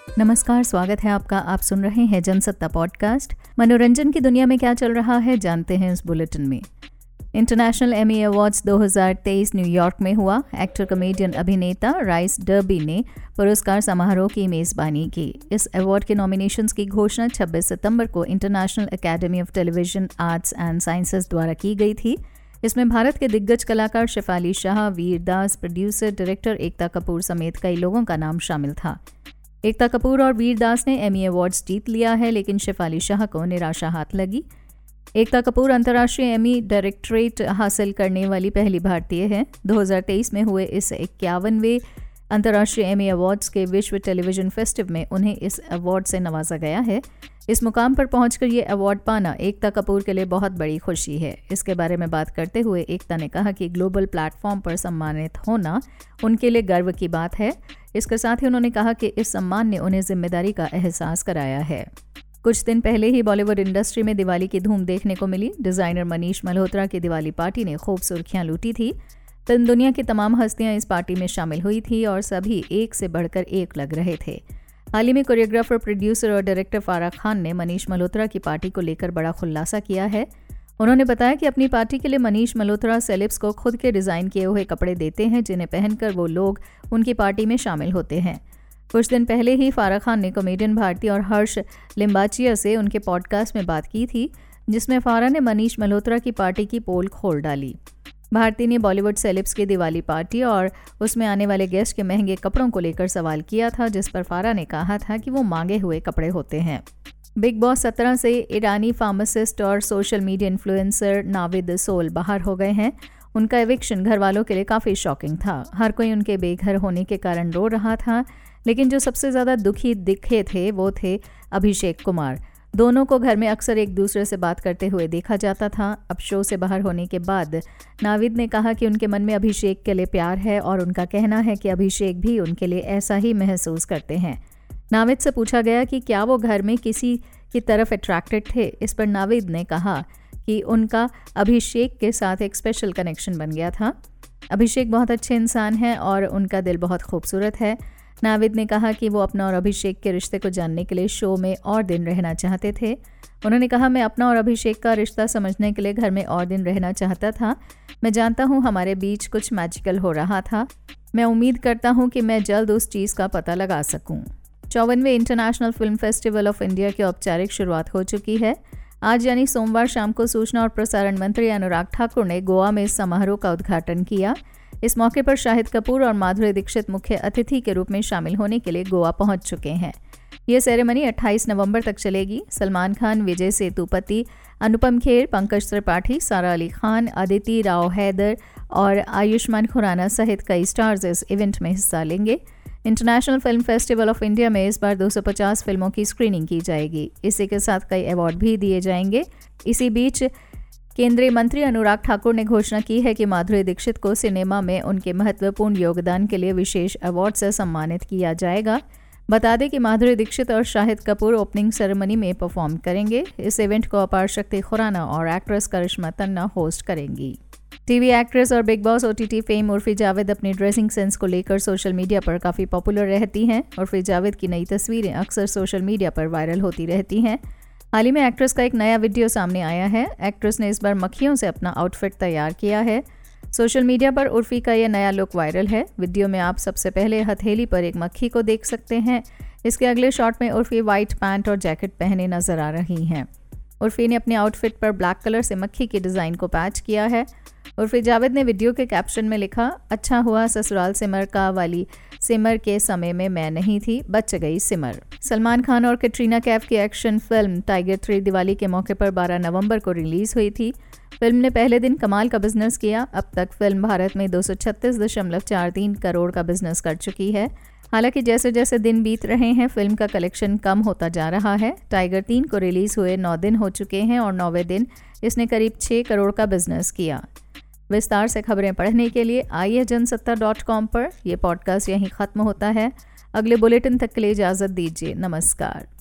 नमस्कार, स्वागत है आपका। आप सुन रहे हैं जनसत्ता पॉडकास्ट। मनोरंजन की दुनिया में क्या चल रहा है जानते हैं इस बुलेटिन में। इंटरनेशनल एमी अवार्ड्स 2023 न्यूयॉर्क में हुआ। एक्टर, कॉमेडियन, अभिनेता राइस डर्बी ने पुरस्कार समारोह की मेजबानी की। इस अवार्ड के नॉमिनेशंस की घोषणा 26 सितंबर को international academy of television arts and sciences द्वारा की गई थी। इसमें भारत के दिग्गज कलाकार शेफाली शाह, वीर दास, प्रोड्यूसर डायरेक्टर एकता कपूर समेत कई लोगों का नाम शामिल था। एकता कपूर और वीर दास ने एमी अवार्ड्स जीत लिया है, लेकिन शेफाली शाह को निराशा हाथ लगी। एकता कपूर अंतर्राष्ट्रीय एमी डायरेक्टरेट हासिल करने वाली पहली भारतीय है। 2023 में हुए इस 51वें अंतर्राष्ट्रीय एमी अवार्ड्स के विश्व टेलीविजन फेस्टिवल में उन्हें इस अवार्ड से नवाजा गया है। इस मुकाम पर पहुंचकर ये अवार्ड पाना एकता कपूर के लिए बहुत बड़ी खुशी है। इसके बारे में बात करते हुए एकता ने कहा कि ग्लोबल प्लेटफॉर्म पर सम्मानित होना उनके लिए गर्व की बात है। इसके साथ ही उन्होंने कहा कि इस सम्मान ने उन्हें जिम्मेदारी का एहसास कराया है। कुछ दिन पहले ही बॉलीवुड इंडस्ट्री में दिवाली की धूम देखने को मिली। डिजाइनर मनीष मल्होत्रा की दिवाली पार्टी ने खूब सुर्खियां लूटी थी। फिल्म दुनिया की तमाम हस्तियां इस पार्टी में शामिल हुई थी और सभी एक से बढ़कर एक लग रहे थे। हाल ही में कोरियोग्राफर, प्रोड्यूसर और डायरेक्टर फारा खान ने मनीष मल्होत्रा की पार्टी को लेकर बड़ा खुलासा किया है। उन्होंने बताया कि अपनी पार्टी के लिए मनीष मल्होत्रा सेलेब्स को खुद के डिजाइन किए हुए कपड़े देते हैं, जिन्हें पहनकर वो लोग उनकी पार्टी में शामिल होते हैं। कुछ दिन पहले ही फारा खान ने कॉमेडियन भारती और हर्ष लिम्बाचिया से उनके पॉडकास्ट में बात की थी, जिसमें फारा ने मनीष मल्होत्रा की पार्टी की पोल खोल डाली। भारती ने बॉलीवुड सेलेब्स की दिवाली पार्टी और उसमें आने वाले गेस्ट के महंगे कपड़ों को लेकर सवाल किया था, जिस पर फारा ने कहा था कि वो मांगे हुए कपड़े होते हैं। बिग बॉस 17 से ईरानी फार्मासिस्ट और social media influencer Navid Sole बाहर हो गए हैं। उनका एविक्शन घर वालों के लिए काफ़ी शॉकिंग था। हर कोई उनके बेघर होने के कारण रो रहा था, लेकिन जो सबसे ज़्यादा दुखी दिखे थे वो थे अभिषेक कुमार। दोनों को घर में अक्सर एक दूसरे से बात करते हुए देखा जाता था। अब शो से बाहर होने के बाद नाविद ने कहा कि उनके मन में अभिषेक के लिए प्यार है और उनका कहना है कि अभिषेक भी उनके लिए ऐसा ही महसूस करते हैं। नाविद से पूछा गया कि क्या वो घर में किसी की तरफ अट्रैक्टेड थे। इस पर नाविद ने कहा कि उनका अभिषेक के साथ एक स्पेशल कनेक्शन बन गया था। अभिषेक बहुत अच्छे इंसान हैं और उनका दिल बहुत खूबसूरत है। नाविद ने कहा कि वो अपना और अभिषेक के रिश्ते को जानने के लिए शो में और दिन रहना चाहते थे। उन्होंने कहा, मैं अपना और अभिषेक का रिश्ता समझने के लिए घर में और दिन रहना चाहता था। मैं जानता हूँ हमारे बीच कुछ मैजिकल हो रहा था। मैं उम्मीद करता हूँ कि मैं जल्द उस चीज़ का पता लगा सकूँ। 54वें international film festival of India की औपचारिक शुरुआत हो चुकी है। आज यानी सोमवार शाम को सूचना और प्रसारण मंत्री अनुराग ठाकुर ने गोवा में इस समारोह का उद्घाटन किया। इस मौके पर शाहिद कपूर और माधुरी दीक्षित मुख्य अतिथि के रूप में शामिल होने के लिए गोवा पहुंच चुके हैं। ये सेरेमनी 28 नवंबर तक चलेगी। सलमान खान, विजय सेतुपति, अनुपम खेर, पंकज त्रिपाठी, सारा अली खान, अदिति राव हैदर और आयुष्मान खुराना सहित कई स्टार्स इस इवेंट में हिस्सा लेंगे। International film festival of India में इस बार 250 फिल्मों की स्क्रीनिंग की जाएगी। इसी के साथ कई अवार्ड भी दिए जाएंगे। इसी बीच केंद्रीय मंत्री अनुराग ठाकुर ने घोषणा की है कि माधुरी दीक्षित को सिनेमा में उनके महत्वपूर्ण योगदान के लिए विशेष अवार्ड से सम्मानित किया जाएगा। बता दें कि माधुरी दीक्षित और शाहिद कपूर ओपनिंग सेरेमनी में परफॉर्म करेंगे। इस इवेंट को अपार शक्ति खुराना और एक्ट्रेस करिश्मा तन्ना होस्ट करेंगी। टीवी एक्ट्रेस और Bigg Boss OTT fame Urfi Javed अपनी ड्रेसिंग सेंस को लेकर सोशल मीडिया पर काफ़ी पॉपुलर रहती हैं। उर्फी जावेद की नई तस्वीरें अक्सर सोशल मीडिया पर वायरल होती रहती हैं। हाल ही में एक्ट्रेस का एक नया वीडियो सामने आया है। एक्ट्रेस ने इस बार मक्खियों से अपना आउटफिट तैयार किया है। सोशल मीडिया पर उर्फी का यह नया लुक वायरल है। वीडियो में आप सबसे पहले हथेली पर एक मक्खी को देख सकते हैं। इसके अगले शॉट में उर्फी व्हाइट पैंट और जैकेट पहने नजर आ रही हैं। उर्फी ने अपने आउटफिट पर ब्लैक कलर से मक्खी के डिज़ाइन को पैच किया है। उर्फी जावेद ने वीडियो के कैप्शन में लिखा, अच्छा हुआ ससुराल सिमर का वाली सिमर के समय में मैं नहीं थी, बच गई सिमर। सलमान खान और कैटरीना कैफ की एक्शन फिल्म टाइगर 3 दिवाली के मौके पर 12 नवंबर को रिलीज हुई थी। फिल्म ने पहले दिन कमाल का बिजनेस किया। अब तक फिल्म भारत में 236.43 करोड़ का बिजनेस कर चुकी है। हालांकि जैसे जैसे दिन बीत रहे हैं फिल्म का कलेक्शन कम होता जा रहा है। टाइगर 3 को रिलीज हुए 9 दिन हो चुके हैं और 9वें दिन इसने करीब 6 करोड़ का बिजनेस किया। विस्तार से खबरें पढ़ने के लिए आइए जनसत्ता.com पर। यह पॉडकास्ट यहीं ख़त्म होता है। अगले बुलेटिन तक के लिए इजाज़त दीजिए। नमस्कार।